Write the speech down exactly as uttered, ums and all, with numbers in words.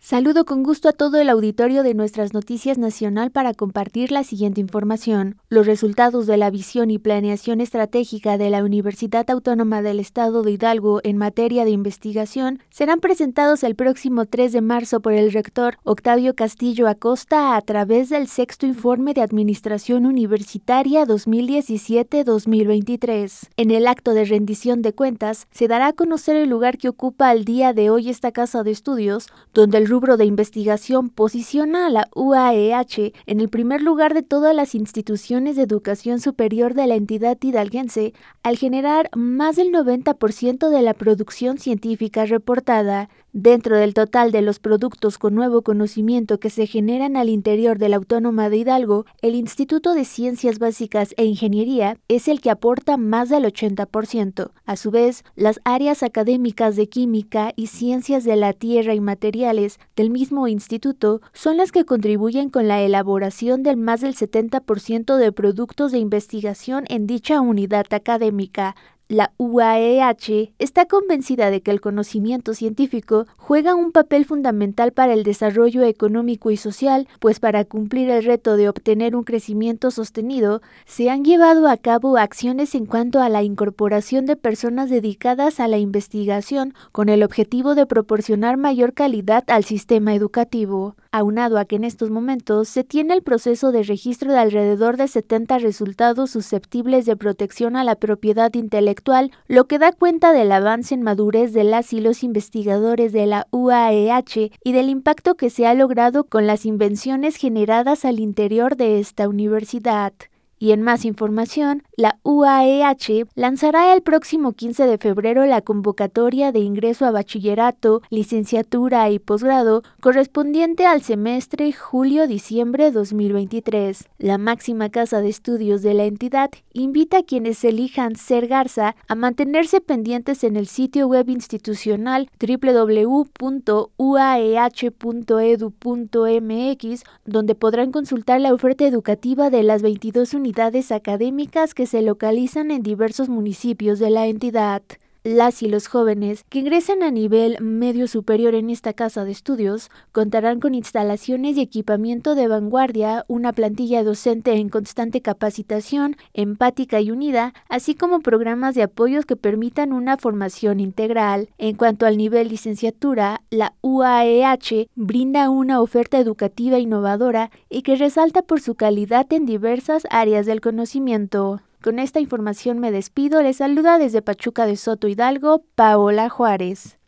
Saludo con gusto a todo el auditorio de Nuestras Noticias Nacional para compartir la siguiente información. Los resultados de la visión y planeación estratégica de la Universidad Autónoma del Estado de Hidalgo en materia de investigación serán presentados el próximo tres de marzo por el rector Octavio Castillo Acosta a través del sexto informe de Administración Universitaria dos mil diecisiete dos mil veintitrés. En el acto de rendición de cuentas se dará a conocer el lugar que ocupa al día de hoy esta casa de estudios, donde el rubro de investigación posiciona a la U A E H en el primer lugar de todas las instituciones de educación superior de la entidad hidalguense, al generar más del noventa por ciento de la producción científica reportada. Dentro del total de los productos con nuevo conocimiento que se generan al interior de la Autónoma de Hidalgo, el Instituto de Ciencias Básicas e Ingeniería es el que aporta más del ochenta por ciento. A su vez, las áreas académicas de Química y Ciencias de la Tierra y Materiales del mismo instituto son las que contribuyen con la elaboración del más del setenta por ciento de productos de investigación en dicha unidad académica. La U A E H está convencida de que el conocimiento científico juega un papel fundamental para el desarrollo económico y social, pues para cumplir el reto de obtener un crecimiento sostenido, se han llevado a cabo acciones en cuanto a la incorporación de personas dedicadas a la investigación con el objetivo de proporcionar mayor calidad al sistema educativo. Aunado a que en estos momentos se tiene el proceso de registro de alrededor de setenta resultados susceptibles de protección a la propiedad intelectual, lo que da cuenta del avance en madurez de las y los investigadores de la U A E H y del impacto que se ha logrado con las invenciones generadas al interior de esta universidad. Y en más información, la U A E H lanzará el próximo quince de febrero la convocatoria de ingreso a bachillerato, licenciatura y posgrado correspondiente al semestre julio-diciembre dos mil veintitrés. La máxima casa de estudios de la entidad invita a quienes elijan ser Garza a mantenerse pendientes en el sitio web institucional doble u doble u doble u punto u a e h punto e d u punto m x, donde podrán consultar la oferta educativa de las veintidós unidades unidades académicas que se localizan en diversos municipios de la entidad. Las y los jóvenes que ingresen a nivel medio superior en esta casa de estudios contarán con instalaciones y equipamiento de vanguardia, una plantilla docente en constante capacitación, empática y unida, así como programas de apoyos que permitan una formación integral. En cuanto al nivel licenciatura, la U A E H brinda una oferta educativa innovadora y que resalta por su calidad en diversas áreas del conocimiento. Con esta información me despido, les saluda desde Pachuca de Soto Hidalgo, Paola Juárez.